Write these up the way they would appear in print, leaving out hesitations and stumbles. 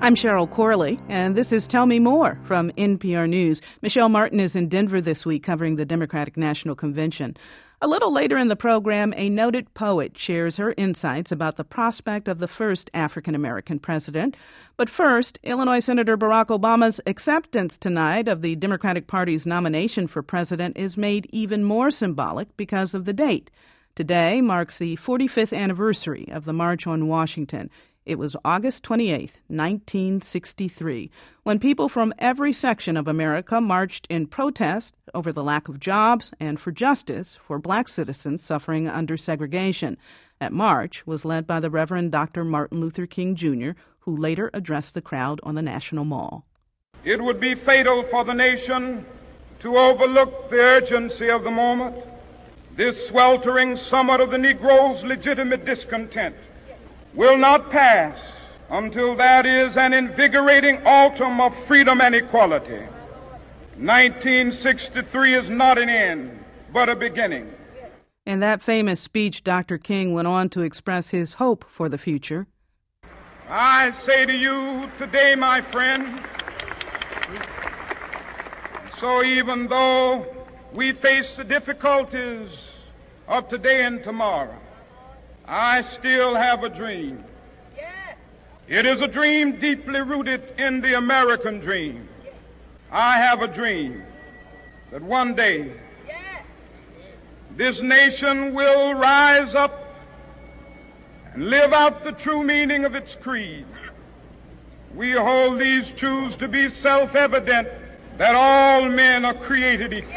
I'm Cheryl Corley, and this is Tell Me More from NPR News. Michelle Martin is in Denver this week covering the Democratic National Convention. A little later in the program, a noted poet shares her insights about the prospect of the first African-American president. But first, Illinois Senator Barack Obama's acceptance tonight of the Democratic Party's nomination for president is made even more symbolic because of the date. Today marks the 45th anniversary of the March on Washington. It was August 28, 1963, when people from every section of America marched in protest over the lack of jobs and for justice for black citizens suffering under segregation. That march was led by the Reverend Dr. Martin Luther King, Jr., who later addressed the crowd on the National Mall. It would be fatal for the nation to overlook the urgency of the moment. This sweltering summit of the Negro's legitimate discontent will not pass until that is an invigorating autumn of freedom and equality. 1963 is not an end, but a beginning. In that famous speech, Dr. King went on to express his hope for the future. I say to you today, my friend, so even though we face the difficulties of today and tomorrow, I still have a dream. It is a dream deeply rooted in the American dream. I have a dream that one day this nation will rise up and live out the true meaning of its creed. We hold these truths to be self-evident, that all men are created equal.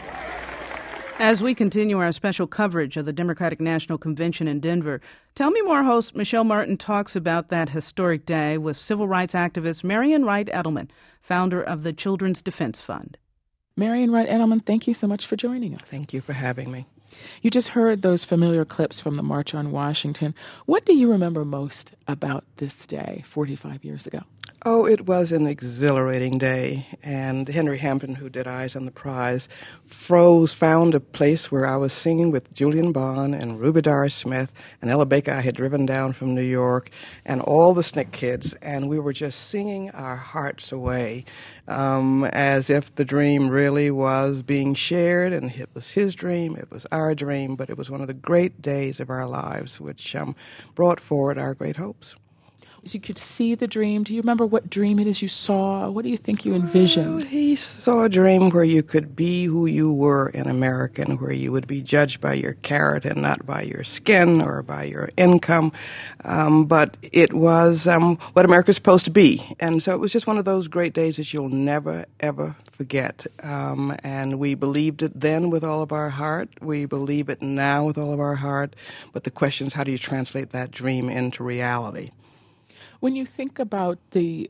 As we continue our special coverage of the Democratic National Convention in Denver, Tell Me More host Michelle Martin talks about that historic day with civil rights activist Marian Wright Edelman, founder of the Children's Defense Fund. Marian Wright Edelman, thank you so much for joining us. Thank you for having me. You just heard those familiar clips from the March on Washington. What do you remember most about this day 45 years ago? Oh, it was an exhilarating day, and Henry Hampton, who did Eyes on the Prize, found a place where I was singing with Julian Bond and Ruby Doris Smith and Ella Baker. I had driven down from New York, and all the SNCC kids, and we were just singing our hearts away as if the dream really was being shared, and it was his dream, it was our dream, but it was one of the great days of our lives, which brought forward our great hopes. You could see the dream. Do you remember what dream it is you saw? What do you think you envisioned? Well, he saw a dream where you could be who you were in America, and where you would be judged by your carrot and not by your skin or by your income. But it was what America's supposed to be. And so it was just one of those great days that you'll never, ever forget. And we believed it then with all of our heart. We believe it now with all of our heart. But the question is, how do you translate that dream into reality? When you think about the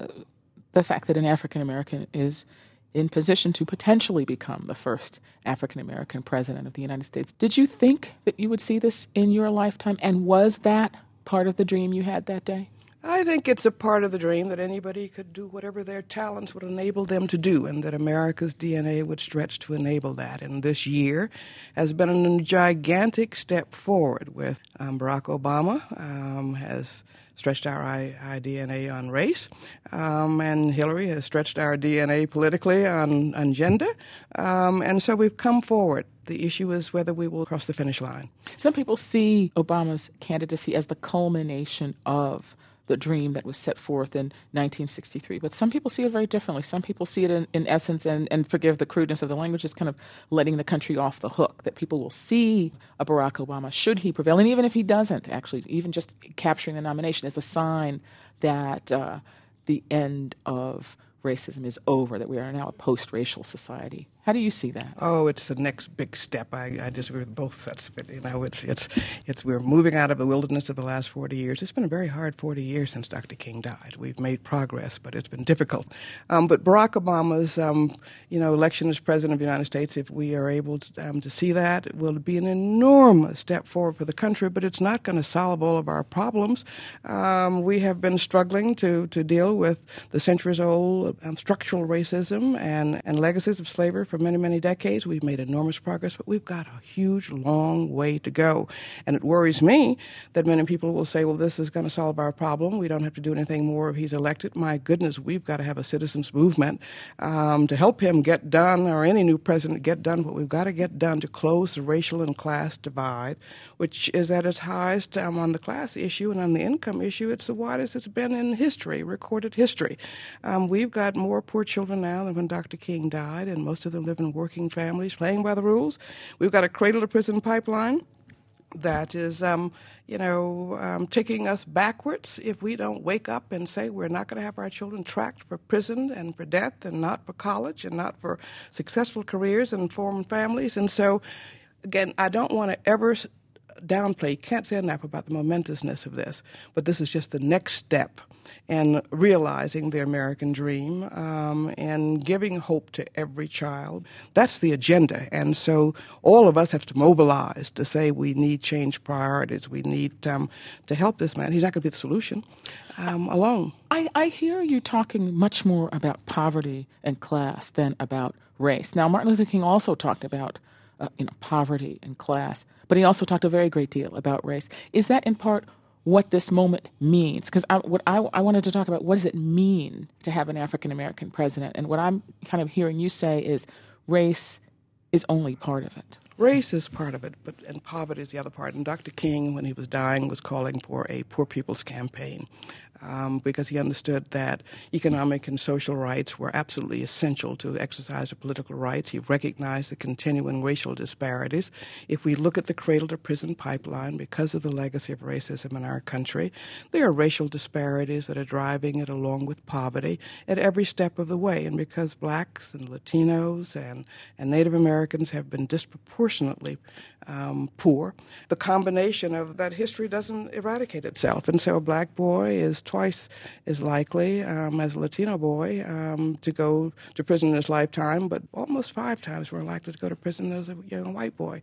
fact that an African American is in position to potentially become the first African American president of the United States, did you think that you would see this in your lifetime? And was that part of the dream you had that day? I think it's a part of the dream that anybody could do whatever their talents would enable them to do, and that America's DNA would stretch to enable that. And this year has been a gigantic step forward with Barack Obama has stretched our DNA on race, and Hillary has stretched our DNA politically on gender, and so we've come forward. The issue is whether we will cross the finish line. Some people see Obama's candidacy as the culmination of the dream that was set forth in 1963. But some people see it very differently. Some people see it in essence, and forgive the crudeness of the language, as kind of letting the country off the hook, that people will see a Barack Obama, should he prevail, and even if he doesn't, actually, even just capturing the nomination is a sign that the end of racism is over, that we are now a post-racial society. How do you see that? Oh, it's the next big step. I disagree with both sets of it. You know, it's we're moving out of the wilderness of the last 40 years. It's been a very hard 40 years since Dr. King died. We've made progress, but it's been difficult. But Barack Obama's, election as president of the United States, if we are able to see that, it will be an enormous step forward for the country. But it's not going to solve all of our problems. We have been struggling to deal with the centuries-old structural racism and legacies of slavery for many, many decades. We've made enormous progress, but we've got a huge, long way to go. And it worries me that many people will say, well, this is going to solve our problem. We don't have to do anything more if he's elected. My goodness, we've got to have a citizens' movement to help him get done, or any new president get done what we've got to get done to close the racial and class divide, which is at its highest on the class issue, and on the income issue, it's the widest it's been in history, recorded history. We've got more poor children now than when Dr. King died, and most of them live in working families playing by the rules. We've got a cradle-to-prison pipeline that is, taking us backwards if we don't wake up and say we're not going to have our children tracked for prison and for death, and not for college, and not for successful careers and form families. And so, again, I don't want to ever downplay, can't say enough about the momentousness of this, but this is just the next step in realizing the American dream and giving hope to every child. That's the agenda. And so all of us have to mobilize to say we need change priorities. We need to help this man. He's not going to be the solution alone. I hear you talking much more about poverty and class than about race. Now, Martin Luther King also talked about poverty and class, but he also talked a very great deal about race. Is that in part what this moment means? Because I wanted to talk about, what does it mean to have an African-American president? And what I'm kind of hearing you say is race is only part of it. Race is part of it, and poverty is the other part. And Dr. King, when he was dying, was calling for a poor people's campaign because he understood that economic and social rights were absolutely essential to exercise the political rights. He recognized the continuing racial disparities. If we look at the cradle-to-prison pipeline, because of the legacy of racism in our country, there are racial disparities that are driving it, along with poverty, at every step of the way. And because blacks and Latinos and Native Americans have been disproportionately poor, the combination of that history doesn't eradicate itself. And so a black boy is twice as likely as a Latino boy to go to prison in his lifetime, but almost 5 times more likely to go to prison as a young white boy.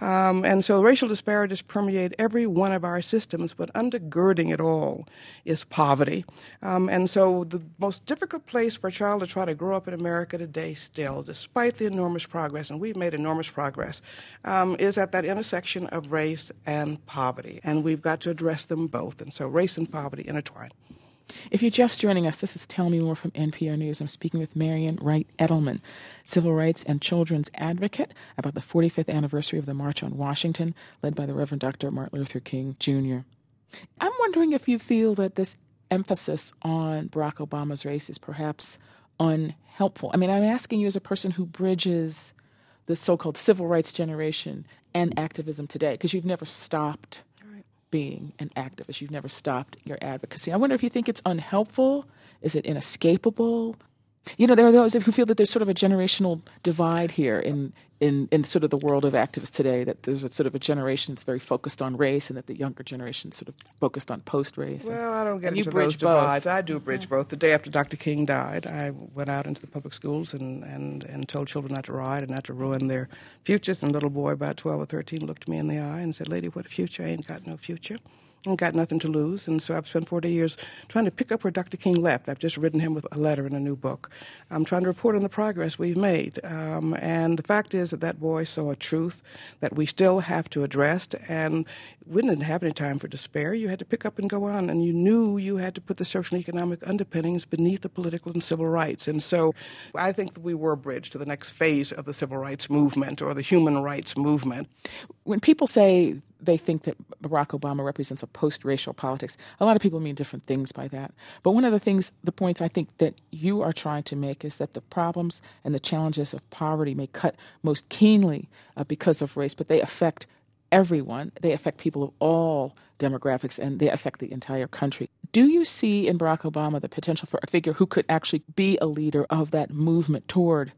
And so racial disparities permeate every one of our systems, but undergirding it all is poverty. And so the most difficult place for a child to try to grow up in America today still, despite the enormous progress, and we've made enormous progress, is at that intersection of race and poverty. And we've got to address them both. And so race and poverty intertwine. If you're just joining us, this is Tell Me More from NPR News. I'm speaking with Marian Wright Edelman, civil rights and children's advocate, about the 45th anniversary of the March on Washington, led by the Reverend Dr. Martin Luther King, Jr. I'm wondering if you feel that this emphasis on Barack Obama's race is perhaps unhelpful. I mean, I'm asking you as a person who bridges the so-called civil rights generation and activism today, because you've never stopped being an activist. You've never stopped your advocacy. I wonder if you think it's unhelpful. Is it inescapable? You know, there are those who feel that there's sort of a generational divide here in sort of the world of activists today, that there's a sort of a generation that's very focused on race and that the younger generation is sort of focused on post-race. Well, I don't get into those divides. I do bridge both. The day after Dr. King died, I went out into the public schools and told children not to ride and not to ruin their futures. And a little boy about 12 or 13 looked me in the eye and said, "Lady, what future? I ain't got no future. I've got nothing to lose." And so I've spent 40 years trying to pick up where Dr. King left. I've just written him with a letter in a new book. I'm trying to report on the progress we've made. And the fact is that boy saw a truth that we still have to address. And we didn't have any time for despair. You had to pick up and go on. And you knew you had to put the social and economic underpinnings beneath the political and civil rights. And so I think that we were a bridge to the next phase of the civil rights movement or the human rights movement. When people say they think that Barack Obama represents a post-racial politics, a lot of people mean different things by that. But one of the points I think that you are trying to make is that the problems and the challenges of poverty may cut most keenly because of race, but they affect everyone. They affect people of all demographics, and they affect the entire country. Do you see in Barack Obama the potential for a figure who could actually be a leader of that movement toward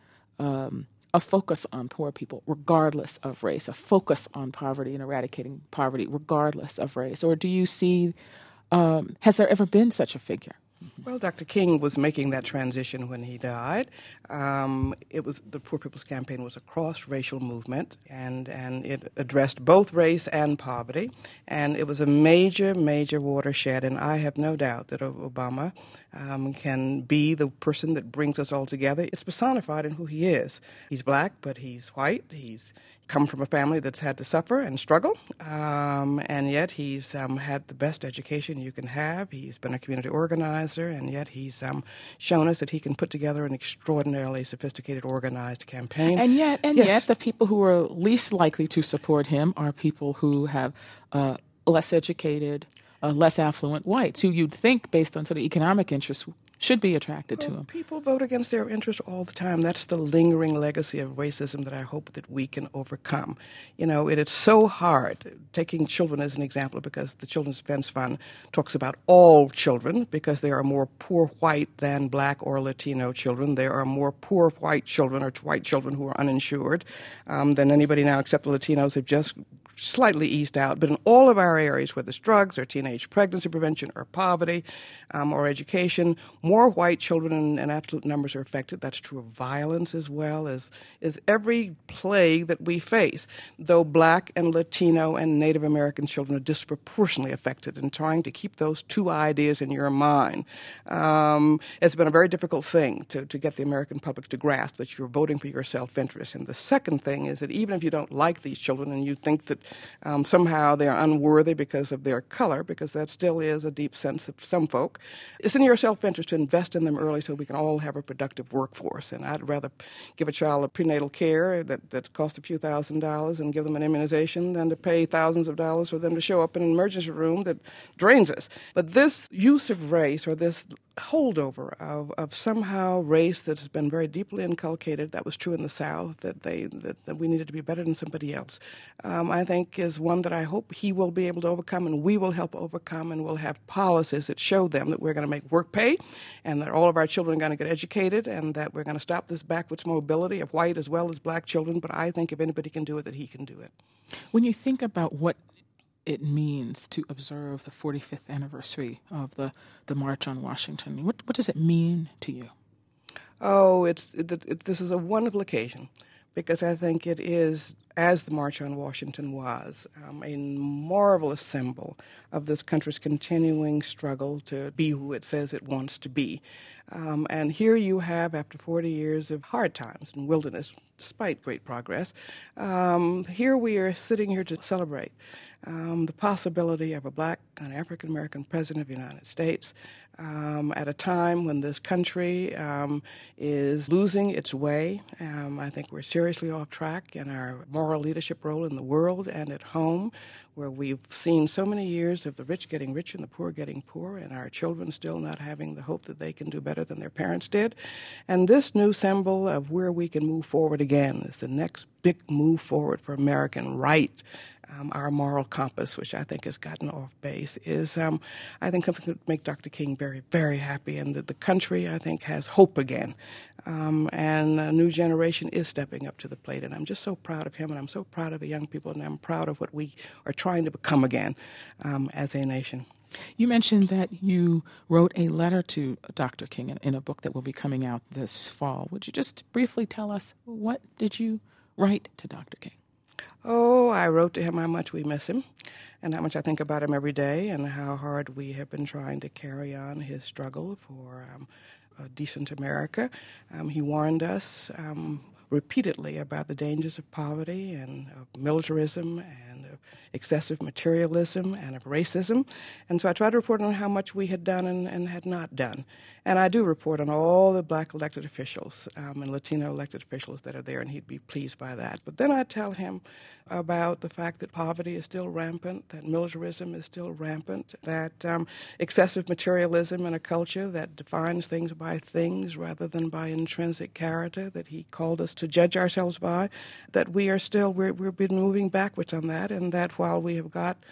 a focus on poor people regardless of race, a focus on poverty and eradicating poverty regardless of race? Or do you see, has there ever been such a figure? Well, Dr. King was making that transition when he died. It was the Poor People's Campaign was a cross-racial movement, and it addressed both race and poverty, and it was a major, major watershed. And I have no doubt that Obama can be the person that brings us all together. It's personified in who he is. He's black, but he's white. He's come from a family that's had to suffer and struggle, and yet he's had the best education you can have. He's been a community organizer, and yet he's shown us that he can put together an extraordinarily sophisticated, organized campaign. And yet the people who are least likely to support him are people who have less educated, less affluent whites, who you'd think, based on sort of economic interests, should be attracted to him. People vote against their interests all the time. That's the lingering legacy of racism that I hope that we can overcome. You know, it is so hard, taking children as an example, because the Children's Defense Fund talks about all children, because there are more poor white than black or Latino children. There are more poor white children or white children who are uninsured than anybody now, except the Latinos have just slightly eased out. But in all of our areas, whether it's drugs or teenage pregnancy prevention or poverty or education, more white children in absolute numbers are affected. That's true of violence as well as every plague that we face, though black and Latino and Native American children are disproportionately affected. And trying to keep those two ideas in your mind, it's been a very difficult thing to get the American public to grasp that you're voting for your self-interest. And the second thing is that even if you don't like these children and you think that somehow they're unworthy because of their color, because that still is a deep sense of some folk, it's in your self-interest to invest in them early so we can all have a productive workforce. And I'd rather give a child a prenatal care that costs a few $1,000s and give them an immunization than to pay thousands of dollars for them to show up in an emergency room that drains us. But this use of race, or this holdover of somehow race that's been very deeply inculcated, that was true in the South, that we needed to be better than somebody else, I think is one that I hope he will be able to overcome, and we will help overcome, and we'll have policies that show them that we're going to make work pay, and that all of our children are going to get educated, and that we're going to stop this backwards mobility of white as well as black children. But I think if anybody can do it, that he can do it. When you think about what it means to observe the 45th anniversary of the March on Washington, what does it mean to you? Oh, this is a wonderful occasion, because I think it is, as the March on Washington was, a marvelous symbol of this country's continuing struggle to be who it says it wants to be. And here you have, after 40 years of hard times and wilderness, despite great progress, here we are sitting here to celebrate the possibility of a black and African-American president of the United States at a time when this country is losing its way. I think we're seriously off track in our moral leadership role in the world and at home, where we've seen so many years of the rich getting richer and the poor getting poorer, and our children still not having the hope that they can do better than their parents did. And this new symbol of where we can move forward again is the next big move forward for American right. Our moral compass, which I think has gotten off base, is, I think, something that would make Dr. King very, very happy, and that the country, I think, has hope again. And a new generation is stepping up to the plate, and I'm just so proud of him, and I'm so proud of the young people, and I'm proud of what we are trying to become again as a nation. You mentioned that you wrote a letter to Dr. King in a book that will be coming out this fall. Would you just briefly tell us, what did you write to Dr. King? Oh, I wrote to him how much we miss him and how much I think about him every day, and how hard we have been trying to carry on his struggle for a decent America. He warned us repeatedly about the dangers of poverty and of militarism and of excessive materialism and of racism. And so I tried to report on how much we had done and had not done. And I do report on all the black elected officials and Latino elected officials that are there, and he'd be pleased by that. But then I tell him about the fact that poverty is still rampant, that militarism is still rampant, that excessive materialism in a culture that defines things by things rather than by intrinsic character that he called us to judge ourselves by, that we are still, we've been moving backwards on that, and that while we have got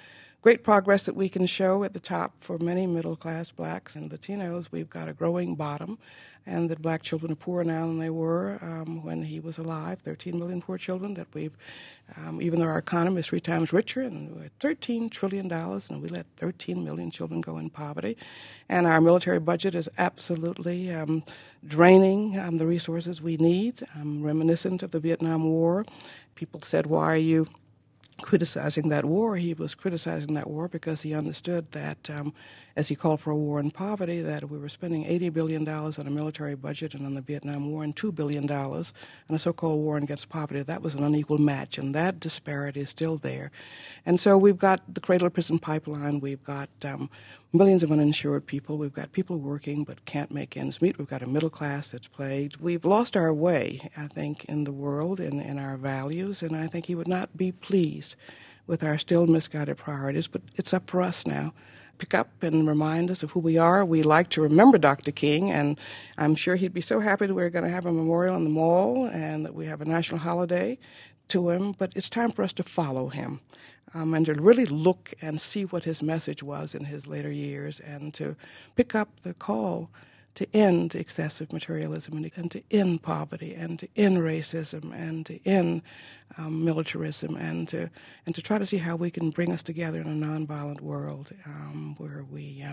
great progress that we can show at the top for many middle-class blacks and Latinos. We've got a growing bottom, and that black children are poorer now than they were when he was alive. 13 million poor children that we've, even though our economy is 3 times richer, and we're $13 trillion, and we let 13 million children go in poverty. And our military budget is absolutely draining the resources we need, reminiscent of the Vietnam War. People said, why are you criticizing that war? He was criticizing that war because he understood that, as he called for a war on poverty, that we were spending $80 billion on a military budget and on the Vietnam War and $2 billion on a so-called war against poverty. That was an unequal match, and that disparity is still there. And so we've got the cradle-to-prison pipeline. We've got millions of uninsured people. We've got people working but can't make ends meet. We've got a middle class that's plagued. We've lost our way, I think, in the world and in our values, and I think he would not be pleased with our still misguided priorities, but it's up for us now. Pick up and remind us of who we are. We like to remember Dr. King, and I'm sure he'd be so happy that we're going to have a memorial in the mall and that we have a national holiday to him, but it's time for us to follow him. And to really look and see what his message was in his later years, and to pick up the call to end excessive materialism and to end poverty and to end racism and to end militarism and to try to see how we can bring us together in a nonviolent world where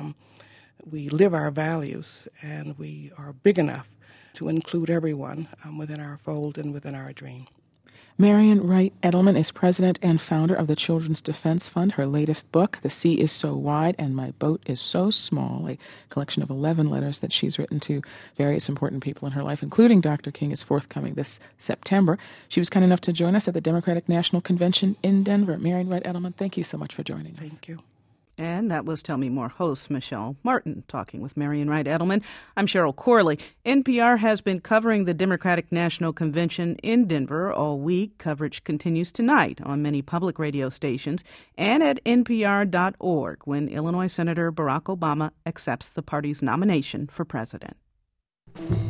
we live our values and we are big enough to include everyone within our fold and within our dream. Marian Wright Edelman is president and founder of the Children's Defense Fund. Her latest book, The Sea is So Wide and My Boat is So Small, a collection of 11 letters that she's written to various important people in her life, including Dr. King, is forthcoming this September. She was kind enough to join us at the Democratic National Convention in Denver. Marian Wright Edelman, thank you so much for joining us. Thank you. And that was Tell Me More host Michelle Martin talking with Marian Wright Edelman. I'm Cheryl Corley. NPR has been covering the Democratic National Convention in Denver all week. Coverage continues tonight on many public radio stations and at npr.org when Illinois Senator Barack Obama accepts the party's nomination for president.